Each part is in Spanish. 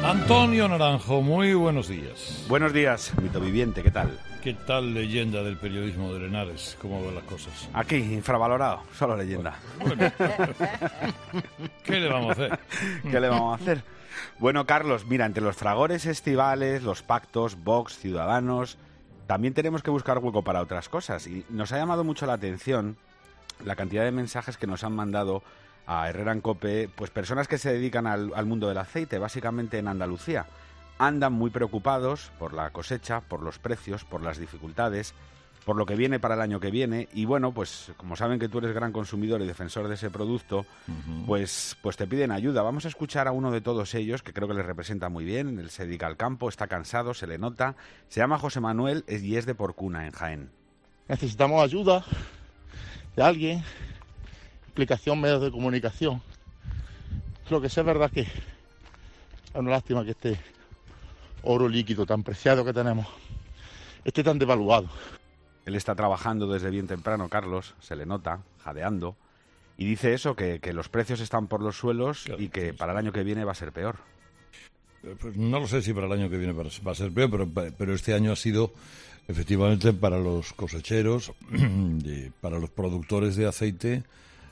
Antonio Naranjo, muy buenos días. Buenos días, mito viviente, ¿qué tal? ¿Qué tal, leyenda del periodismo de Henares? ¿Cómo ven las cosas? Aquí, infravalorado, solo leyenda. Bueno. ¿Qué le vamos a hacer? ¿Qué le vamos a hacer? Bueno, Carlos, mira, entre los fragores estivales, los pactos, Vox, Ciudadanos, también tenemos que buscar hueco para otras cosas. Y nos ha llamado mucho la atención la cantidad de mensajes que nos han mandado a Herrera en COPE, pues personas que se dedican al mundo del aceite, básicamente en Andalucía. Andan muy preocupados por la cosecha, por los precios, por las dificultades, por lo que viene para el año que viene. Y bueno, pues como saben que tú eres gran consumidor y defensor de ese producto, pues te piden ayuda. Vamos a escuchar a uno de todos ellos, que creo que les representa muy bien. Él se dedica al campo, está cansado, se le nota. Se llama José Manuel y es de Porcuna, en Jaén. Necesitamos ayuda de alguien, explicación, medios de comunicación. Lo que sí es verdad que es una lástima que este oro líquido tan preciado que tenemos esté tan devaluado. Él está trabajando desde bien temprano, Carlos, se le nota, jadeando, y dice eso, que los precios están por los suelos, claro, y que para el año que viene va a ser peor. Pues no lo sé si para el año que viene va a ser peor, pero este año ha sido efectivamente para los cosecheros, para los productores de aceite,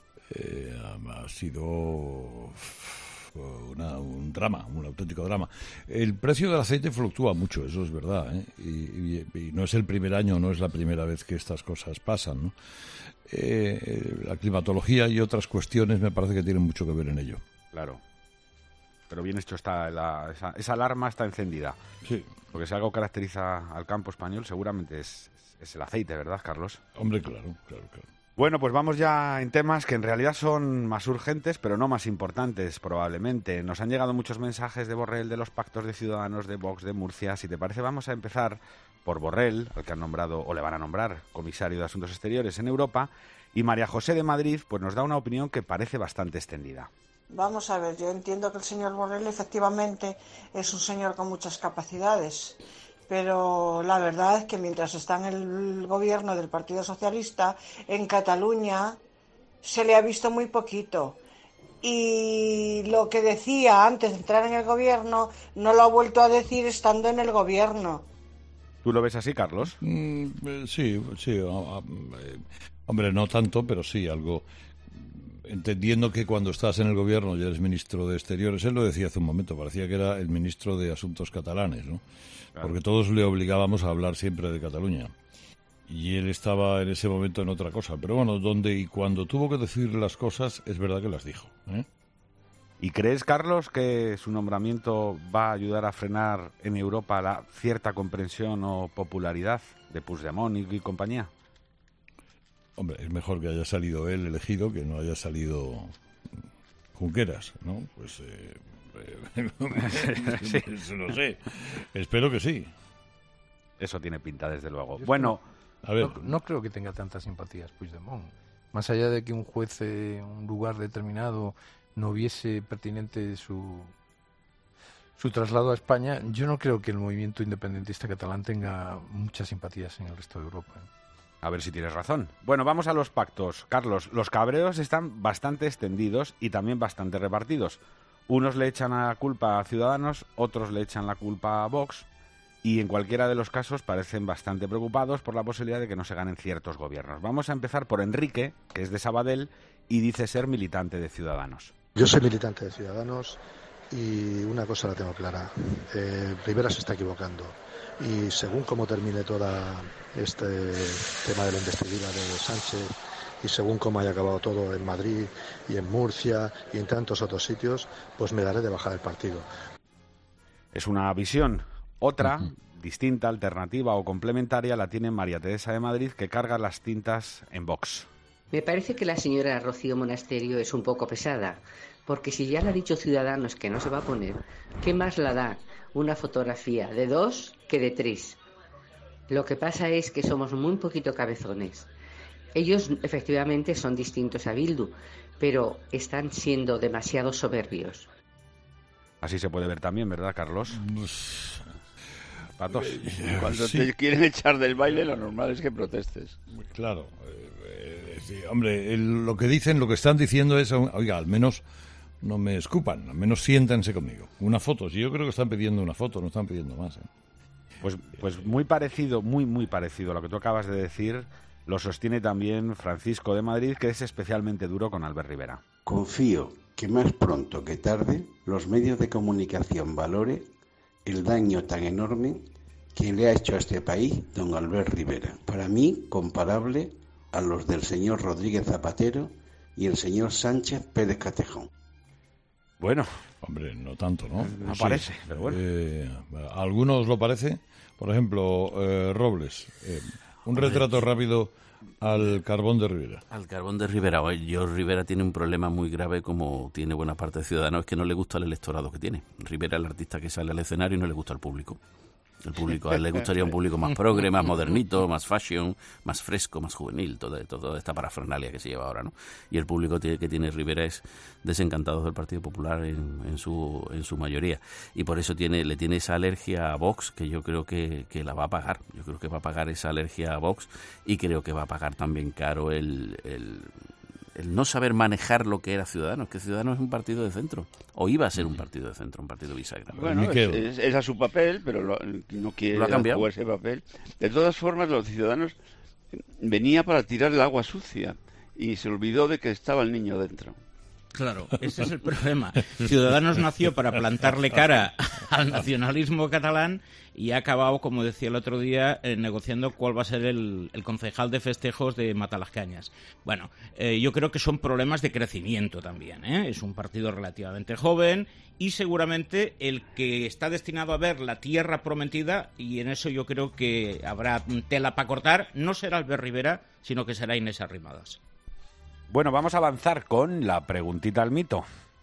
ha sido un drama, un auténtico drama. El precio del aceite fluctúa mucho, eso es verdad, ¿eh? Y no es el primer año, no es la primera vez que estas cosas pasan, ¿no? La climatología y otras cuestiones me parece que tienen mucho que ver en ello. Claro. Pero bien hecho está, esa alarma está encendida. Sí. Porque si algo caracteriza al campo español seguramente es el aceite, ¿verdad, Carlos? Hombre, claro. Bueno, pues vamos ya en temas que en realidad son más urgentes, pero no más importantes, probablemente. Nos han llegado muchos mensajes de Borrell, de los pactos de Ciudadanos, de Vox, de Murcia. Si te parece, vamos a empezar por Borrell, al que han nombrado, o le van a nombrar, comisario de Asuntos Exteriores en Europa, y María José de Madrid, pues nos da una opinión que parece bastante extendida. Vamos a ver, yo entiendo que el señor Borrell efectivamente es un señor con muchas capacidades, pero la verdad es que mientras está en el gobierno del Partido Socialista, en Cataluña se le ha visto muy poquito. Y lo que decía antes de entrar en el gobierno no lo ha vuelto a decir estando en el gobierno. ¿Tú lo ves así, Carlos? Sí. Hombre, no tanto, pero sí, algo. Entendiendo que cuando estás en el gobierno y eres ministro de Exteriores, él lo decía hace un momento, parecía que era el ministro de Asuntos Catalanes, ¿no? Claro. Porque todos le obligábamos a hablar siempre de Cataluña. Y él estaba en ese momento en otra cosa. Pero bueno, donde y cuando tuvo que decir las cosas, es verdad que las dijo, ¿eh? ¿Y crees, Carlos, que su nombramiento va a ayudar a frenar en Europa la cierta comprensión o popularidad de Puigdemont y compañía? Hombre, es mejor que haya salido él elegido que no haya salido Junqueras, ¿no? Pues sí. No sé. Espero que sí. Eso tiene pinta, desde luego. Yo bueno, a ver. No creo que tenga tantas simpatías Puigdemont. Más allá de que un juez en un lugar determinado no viese pertinente su traslado a España, yo no creo que el movimiento independentista catalán tenga muchas simpatías en el resto de Europa. A ver si tienes razón. Bueno, vamos a los pactos. Carlos, los cabreos están bastante extendidos y también bastante repartidos. Unos le echan la culpa a Ciudadanos, otros le echan la culpa a Vox, y en cualquiera de los casos parecen bastante preocupados por la posibilidad de que no se ganen ciertos gobiernos. Vamos a empezar por Enrique, que es de Sabadell y dice ser militante de Ciudadanos. Yo soy militante de Ciudadanos y una cosa la tengo clara. Rivera se está equivocando. Y según cómo termine todo este tema de la investidura de Sánchez y según cómo haya acabado todo en Madrid y en Murcia y en tantos otros sitios, pues me daré de bajar el partido. Es una visión. Otra, distinta, alternativa o complementaria, la tiene María Teresa de Madrid, que carga las tintas en Vox. Me parece que la señora Rocío Monasterio es un poco pesada, porque si ya le ha dicho Ciudadanos que no se va a poner, ¿qué más la da una fotografía de 2 que de 3? Lo que pasa es que somos muy poquito cabezones. Ellos efectivamente son distintos a Bildu, pero están siendo demasiado soberbios. Así se puede ver también, ¿verdad, Carlos? Patos. Cuando te quieren echar del baile, lo normal es que protestes. Claro. Sí, hombre, lo que están diciendo es, oiga, al menos no me escupan, al menos siéntanse conmigo. Una foto, si yo creo que están pidiendo una foto, no están pidiendo más. Pues muy parecido, muy parecido a lo que tú acabas de decir, lo sostiene también Francisco de Madrid, que es especialmente duro con Albert Rivera. Confío que más pronto que tarde los medios de comunicación valoren el daño tan enorme que le ha hecho a este país don Albert Rivera. Para mí, comparable a los del señor Rodríguez Zapatero y el señor Sánchez Pérez Catejón. Bueno. Hombre, no tanto, ¿no? No parece, pero bueno. ¿A algunos lo parece? Por ejemplo, Robles, un retrato rápido al carbón de Rivera. Al carbón de Rivera. Rivera tiene un problema muy grave, como tiene buena parte de Ciudadanos, es que no le gusta el electorado que tiene. Rivera es el artista que sale al escenario y no le gusta al público. El público, a él le gustaría un público más progre, más modernito, más fashion, más fresco, más juvenil, toda esta parafernalia que se lleva ahora, ¿no? Y el público que tiene Rivera es desencantado del Partido Popular en su mayoría. Y por eso le tiene esa alergia a Vox, que yo creo que la va a pagar. Yo creo que va a pagar esa alergia a Vox, y creo que va a pagar también caro el no saber manejar lo que era Ciudadanos, que Ciudadanos es un partido de centro, o iba a ser un partido de centro, un partido bisagra. Bueno, es a su papel, pero no quiere jugar ese papel. De todas formas, los Ciudadanos venía para tirar el agua sucia y se olvidó de que estaba el niño dentro. Claro, ese es el problema. Ciudadanos nació para plantarle cara al nacionalismo catalán y ha acabado, como decía el otro día, negociando cuál va a ser el concejal de festejos de Matalascañas. Bueno, yo creo que son problemas de crecimiento también, ¿eh? Es un partido relativamente joven y seguramente el que está destinado a ver la tierra prometida, y en eso yo creo que habrá tela para cortar, no será Albert Rivera, sino que será Inés Arrimadas. Bueno, vamos a avanzar con la preguntita al mito,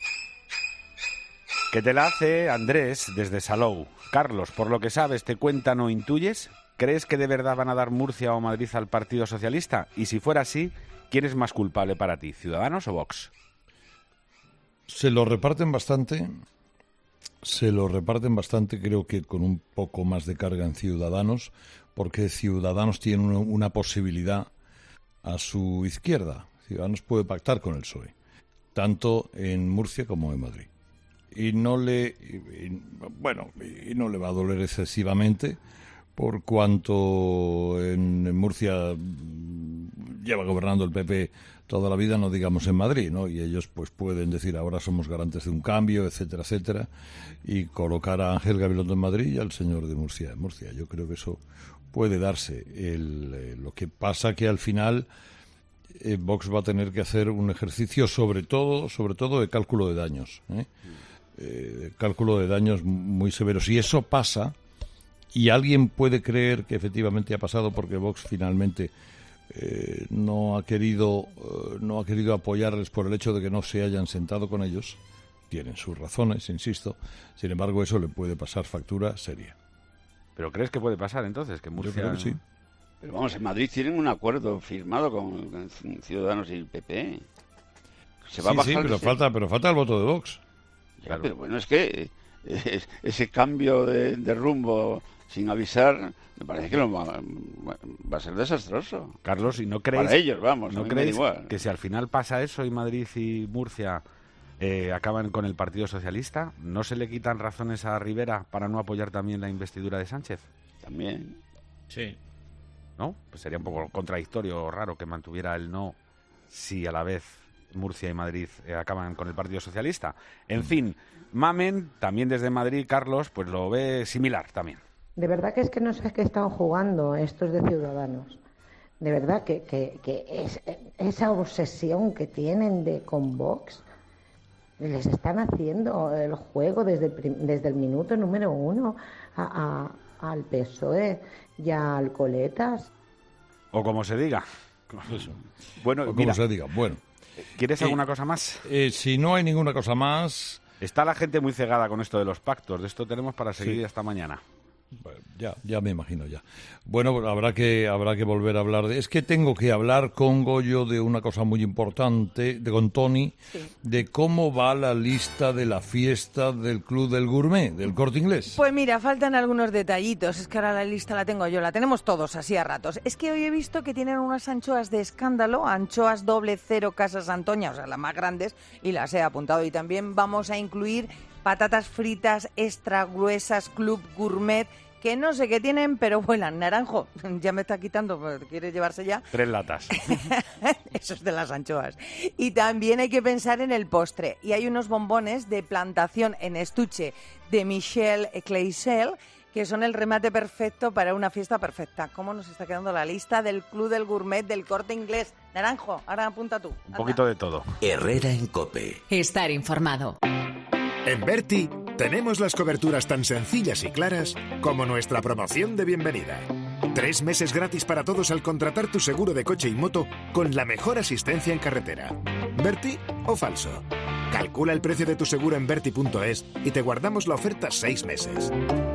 que te la hace Andrés desde Salou. Carlos, por lo que sabes, te cuentan o intuyes, ¿crees que de verdad van a dar Murcia o Madrid al Partido Socialista? Y si fuera así, ¿quién es más culpable para ti, Ciudadanos o Vox? Se lo reparten bastante, creo que con un poco más de carga en Ciudadanos, porque Ciudadanos tiene una posibilidad a su izquierda. Ciudadanos puede pactar con el PSOE, tanto en Murcia como en Madrid. Y no le va a doler excesivamente, por cuanto en Murcia lleva gobernando el PP toda la vida, no digamos en Madrid, ¿no? Y ellos pues pueden decir ahora somos garantes de un cambio, etcétera, etcétera, y colocar a Ángel Gabilondo en Madrid y al señor de Murcia en Murcia. Yo creo que eso puede darse. Lo que pasa que al final Vox va a tener que hacer un ejercicio sobre todo de cálculo de daños, cálculo de daños muy severo. Si eso pasa, y alguien puede creer que efectivamente ha pasado porque Vox finalmente no ha querido apoyarles por el hecho de que no se hayan sentado con ellos, tienen sus razones, insisto. Sin embargo, eso le puede pasar factura seria. ¿Pero crees que puede pasar entonces? Que Murcia... Yo creo que sí. Pero vamos, en Madrid tienen un acuerdo firmado con Ciudadanos y el PP. Se va a bajar pero falta el voto de Vox. Ya, claro. Pero bueno, es que ese cambio de rumbo sin avisar, me parece que va a ser desastroso. Carlos, ¿y no creéis, para ellos, vamos, ¿no creéis que si al final pasa eso y Madrid y Murcia acaban con el Partido Socialista, no se le quitan razones a Rivera para no apoyar también la investidura de Sánchez? También. Sí. ¿No? Pues sería un poco contradictorio o raro que mantuviera el no si a la vez Murcia y Madrid acaban con el Partido Socialista. En fin, Mamen, también desde Madrid, Carlos, pues lo ve similar también. De verdad que es que no sé qué están jugando estos de Ciudadanos. De verdad que es esa obsesión que tienen con Vox, les están haciendo el juego desde el minuto número 1 al PSOE y a Alcoletas. O como se diga. Eso. Bueno, o como mira, se diga. Bueno. ¿Quieres alguna cosa más? Si no hay ninguna cosa más... Está la gente muy cegada con esto de los pactos. De esto tenemos para seguir hasta mañana. Ya me imagino ya. Bueno, pues habrá que volver a hablar de... Es que tengo que hablar con Goyo de una cosa muy importante, con Tony, de cómo va la lista de la fiesta del Club del Gourmet, del Corte Inglés. Pues mira, faltan algunos detallitos. Es que ahora la lista la tengo yo, la tenemos todos así a ratos. Es que hoy he visto que tienen unas anchoas de escándalo, anchoas 00 Casas Antoña, o sea, las más grandes, y las he apuntado. Y también vamos a incluir patatas fritas extra gruesas Club Gourmet, que no sé qué tienen, pero vuelan. Naranjo, ya me está quitando, ¿quieres llevarse ya? 3 latas. Eso es de las anchoas. Y también hay que pensar en el postre. Y hay unos bombones de plantación en estuche de Michel Cleisel, que son el remate perfecto para una fiesta perfecta. ¿Cómo nos está quedando la lista del Club del Gourmet del Corte Inglés? Naranjo, ahora apunta tú. Un poquito de todo. Herrera en COPE. Estar informado. En Berti tenemos las coberturas tan sencillas y claras como nuestra promoción de bienvenida. 3 meses gratis para todos al contratar tu seguro de coche y moto con la mejor asistencia en carretera. ¿Berti o falso? Calcula el precio de tu seguro en berti.es y te guardamos la oferta 6 meses.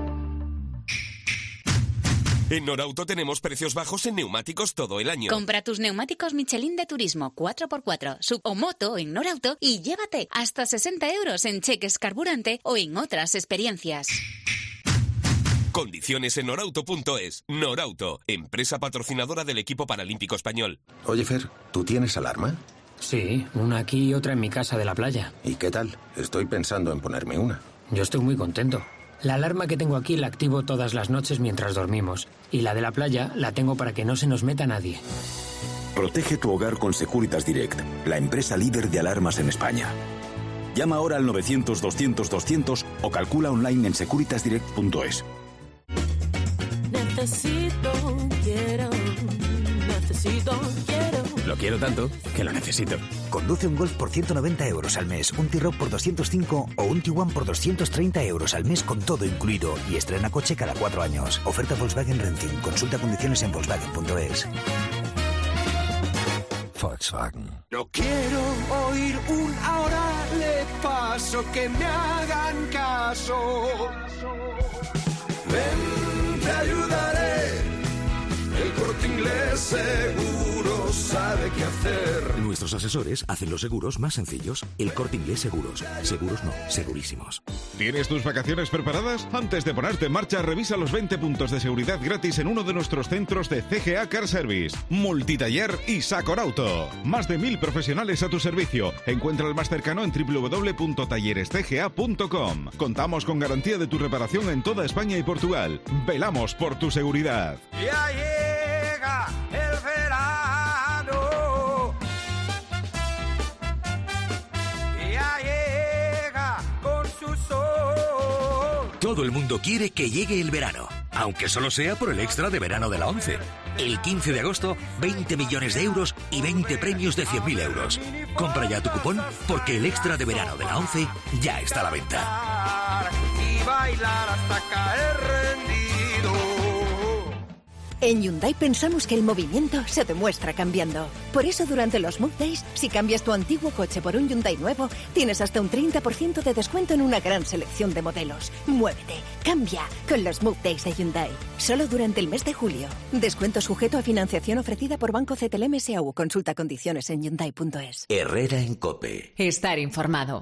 En Norauto tenemos precios bajos en neumáticos todo el año. Compra tus neumáticos Michelin de turismo 4x4, sub o moto en Norauto y llévate hasta 60 euros en cheques carburante o en otras experiencias. Condiciones en norauto.es. Norauto, empresa patrocinadora del equipo paralímpico español. Oye, Fer, ¿tú tienes alarma? Sí, una aquí y otra en mi casa de la playa. ¿Y qué tal? Estoy pensando en ponerme una. Yo estoy muy contento. La alarma que tengo aquí la activo todas las noches mientras dormimos. Y la de la playa la tengo para que no se nos meta nadie. Protege tu hogar con Securitas Direct, la empresa líder de alarmas en España. Llama ahora al 900-200-200 o calcula online en securitasdirect.es. Necesito, quiero. Lo quiero tanto que lo necesito. Conduce un Golf por 190 euros al mes, un T-Roc por 205 o un Tiguan por 230 euros al mes con todo incluido y estrena coche cada 4 años. Oferta Volkswagen Renting. Consulta condiciones en Volkswagen.es. Volkswagen. No quiero oír un ahora le paso, que me hagan caso. Ven, te ayudaré. El Corte Inglés seguro sabe qué hacer. Nuestros asesores hacen los seguros más sencillos. El Corte Inglés Seguros. Seguros no, segurísimos. ¿Tienes tus vacaciones preparadas? Antes de ponerte en marcha, revisa los 20 puntos de seguridad gratis en uno de nuestros centros de CGA Car Service, Multitaller y Saconauto. Más de 1000 profesionales a tu servicio. Encuentra el más cercano en www.tallerescga.com. Contamos con garantía de tu reparación en toda España y Portugal. Velamos por tu seguridad. Ya llega el verano. Ya llega con su sol. Todo el mundo quiere que llegue el verano, aunque solo sea por el extra de verano de la ONCE. El 15 de agosto, 20 millones de euros y 20 premios de 100.000 euros. Compra ya tu cupón porque el extra de verano de la ONCE ya está a la venta. Y bailar hasta caer rendido. En Hyundai pensamos que el movimiento se demuestra cambiando. Por eso durante los Move Days, si cambias tu antiguo coche por un Hyundai nuevo, tienes hasta un 30% de descuento en una gran selección de modelos. Muévete, cambia con los Move Days de Hyundai. Solo durante el mes de julio. Descuento sujeto a financiación ofrecida por Banco CTLM S.A.U. Consulta condiciones en Hyundai.es. Herrera en COPE. Estar informado.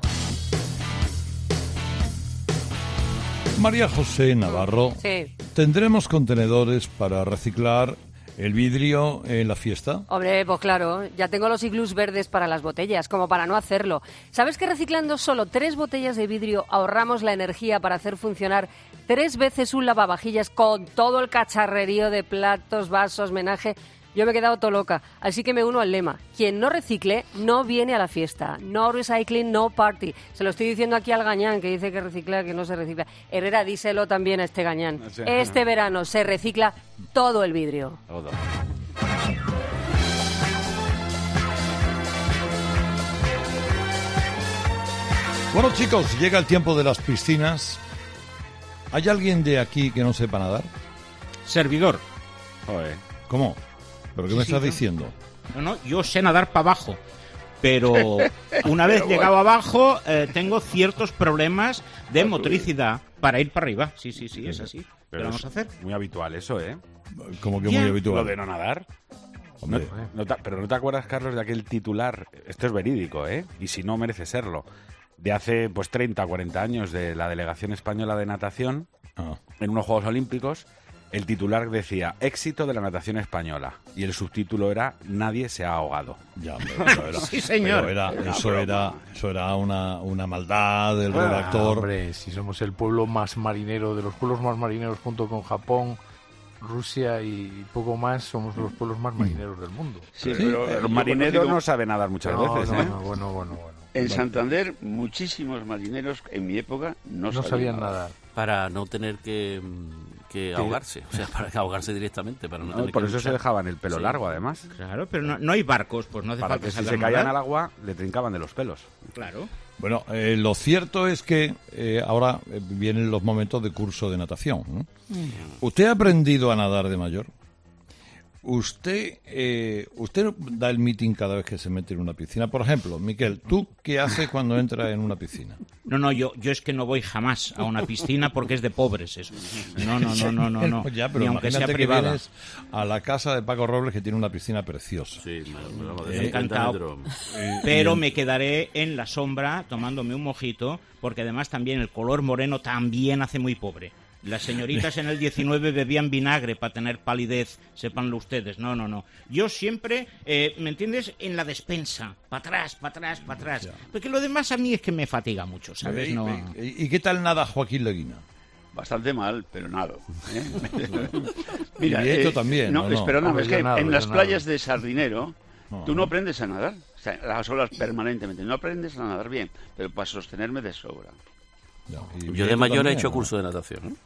María José Navarro, Sí. ¿tendremos contenedores para reciclar el vidrio en la fiesta? Hombre, pues claro, ya tengo los iglús verdes para las botellas, como para no hacerlo. ¿Sabes que reciclando solo 3 botellas de vidrio ahorramos la energía para hacer funcionar 3 veces un lavavajillas con todo el cacharrerío de platos, vasos, menaje? Yo me he quedado todo loca, así que me uno al lema. Quien no recicle no viene a la fiesta. No recycling, no party. Se lo estoy diciendo aquí al gañán, que dice que recicla, que no se recicla. Herrera, díselo también a este gañán. Sí. Este verano se recicla todo el vidrio. Todo. Bueno, chicos, llega el tiempo de las piscinas. ¿Hay alguien de aquí que no sepa nadar? Servidor. Joder. ¿Cómo? ¿Pero qué me estás diciendo? No, yo sé nadar para abajo, pero una vez llegado abajo tengo ciertos problemas de motricidad para ir para arriba. Sí, es así. ¿Qué vamos a hacer? Muy habitual eso, ¿eh? Como que muy habitual. Lo de no nadar. Pero ¿no te acuerdas, Carlos, de aquel titular? Esto es verídico, ¿eh? Y si no, merece serlo. De hace 30, 40 años, de la delegación española de natación, en unos Juegos Olímpicos, el titular decía éxito de la natación española y el subtítulo era nadie se ha ahogado. Ya, pero era, sí, señor. Eso era una maldad del redactor. Hombre, si somos el pueblo más marinero, de los pueblos más marineros junto con Japón, Rusia y poco más, somos los pueblos más marineros del mundo. Sí, pero los marineros no saben nadar muchas veces. Bueno. En Santander, muchísimos marineros en mi época no sabían nadar. Para no tener que ahogarse, o sea, para ahogarse directamente. Por eso se dejaban el pelo largo, además. Claro, pero no hay barcos, pues no hace para falta que si se caían al agua, le trincaban de los pelos. Claro. Bueno, lo cierto es que ahora vienen los momentos de curso de natación, ¿no? ¿Usted ha aprendido a nadar de mayor? ¿Usted da el meeting cada vez que se mete en una piscina? Por ejemplo, Miquel, ¿tú qué haces cuando entras en una piscina? No, yo es que no voy jamás a una piscina porque es de pobres eso. No. Ya, pero ni aunque sea imagínate que privada. vienes a la casa de Paco Robles, que tiene una piscina preciosa. Sí, encantado. Pero me quedaré en la sombra tomándome un mojito, porque además también el color moreno también hace muy pobre. Las señoritas en el 19 bebían vinagre para tener palidez, sépanlo ustedes. No. Yo siempre, ¿me entiendes? En la despensa, para atrás. Ya. Porque lo demás a mí es que me fatiga mucho, ¿sabes? ¿Y qué tal nada Joaquín Leguina? Bastante mal, pero nado. Mira, y esto también. Perdóname, es que en las playas de Sardinero tú no aprendes a nadar. O sea, las olas permanentemente. No aprendes a nadar bien, pero para sostenerme de sobra. Yo de mayor he hecho curso de natación, ¿no?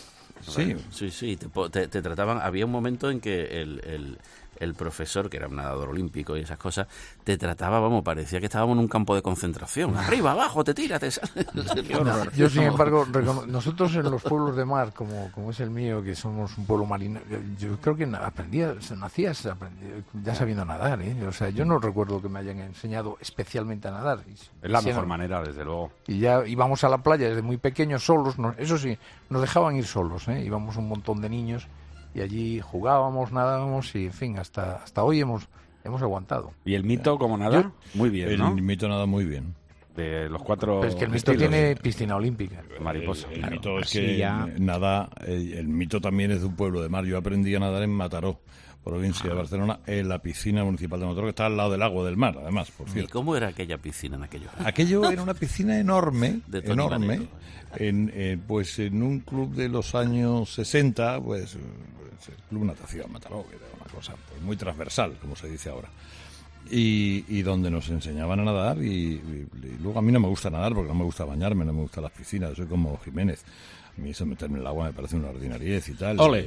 Sí, te trataban. Había un momento en que el profesor, que era un nadador olímpico y esas cosas, te trataba, parecía que estábamos en un campo de concentración. Arriba, abajo, te tiras, te sales. Yo, sin embargo, nosotros en los pueblos de mar, como es el mío, que somos un pueblo marino, yo creo que nacías ya sabiendo nadar, ¿eh? O sea, yo no recuerdo que me hayan enseñado especialmente a nadar. Es la mejor manera, desde luego. Y ya íbamos a la playa desde muy pequeños, solos, eso sí, nos dejaban ir solos, ¿eh? Íbamos un montón de niños y allí jugábamos, nadábamos y, en fin, hasta hoy hemos aguantado. ¿Y el mito cómo nada? Muy bien, ¿no? El mito nada muy bien. De los 4 Pero es que el mito tiene piscina olímpica. Mariposa. El mito es que nada, el mito también es de un pueblo de mar. Yo aprendí a nadar en Mataró, provincia de Barcelona, en la piscina municipal de Mataró, que está al lado del lago del mar, además, por cierto. ¿Y cómo era aquella piscina en aquellos años? Aquello era una piscina enorme, en un club de los años 60, pues el Club Natación Mataró, que era una cosa pues, muy transversal, como se dice ahora. Y donde nos enseñaban a nadar y luego a mí no me gusta nadar porque no me gusta bañarme, no me gustan las piscinas, soy como Jiménez. A mí eso meterme en el agua me parece una ordinariez y tal. ¡Ole!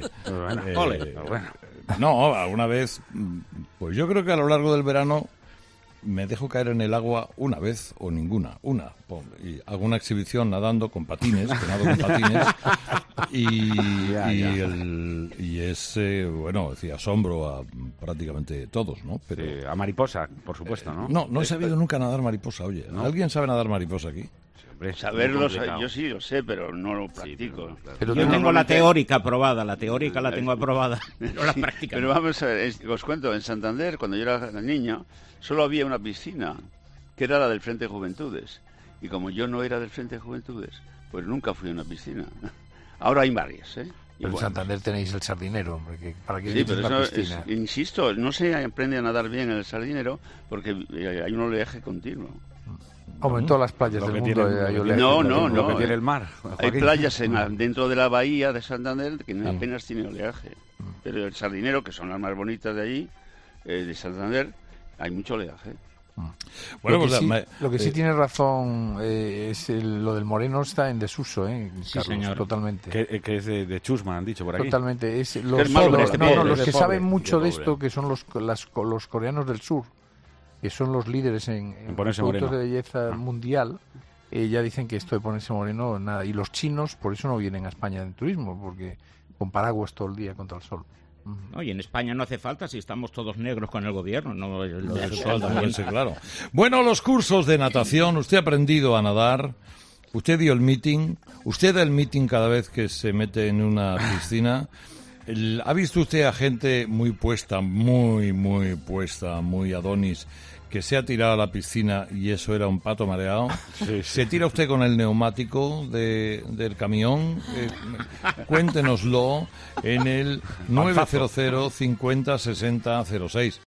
No, alguna vez, pues yo creo que a lo largo del verano me dejo caer en el agua una vez o ninguna, y hago una exhibición nadando con patines, que nado con patines, y es, asombro a prácticamente todos, ¿no? Pero sí, a mariposa, por supuesto, ¿no? No he sabido nunca nadar mariposa, oye. ¿No? ¿Alguien sabe nadar mariposa aquí? Saberlo, yo sí lo sé, pero no lo practico. Sí, pero yo tengo la teórica aprobada, la tengo aprobada, pero la práctica. Pero vamos a ver, os cuento, en Santander, cuando yo era niño, solo había una piscina, que era la del Frente de Juventudes. Y como yo no era del Frente de Juventudes, pues nunca fui a una piscina. Ahora hay varias, ¿eh? Pero en Santander tenéis el Sardinero, hombre, ¿para qué sí, pero una eso piscina? Insisto, no se aprende a nadar bien en el Sardinero porque hay un oleaje continuo. Como en todas las playas del mundo hay oleaje. No, lo que tiene el mar. Hay playas dentro de la bahía de Santander que apenas tiene oleaje. Pero el Sardinero, que son las más bonitas de allí, de Santander, hay mucho oleaje. Bueno, lo que sí tiene razón es lo del moreno está en desuso, Carlos, sí, señor. Totalmente. Que es de chusma, han dicho por aquí. Totalmente. Los que saben mucho de esto, que son los coreanos del sur, que son los líderes en productos de belleza mundial, ya dicen que esto de ponerse moreno, nada. Y los chinos, por eso no vienen a España en turismo, porque con paraguas todo el día contra el sol. Y en España no hace falta si estamos todos negros con el gobierno, no el sol también, sí, claro. Bueno, los cursos de natación, usted ha aprendido a nadar, Usted dio el meeting, usted da el meeting cada vez que se mete en una piscina. ¿Ha visto usted a gente muy puesta, muy Adonis, que se ha tirado a la piscina y eso era un pato mareado? Sí. ¿Se tira usted con el neumático del camión? Cuéntenoslo en el 900 50 60 06.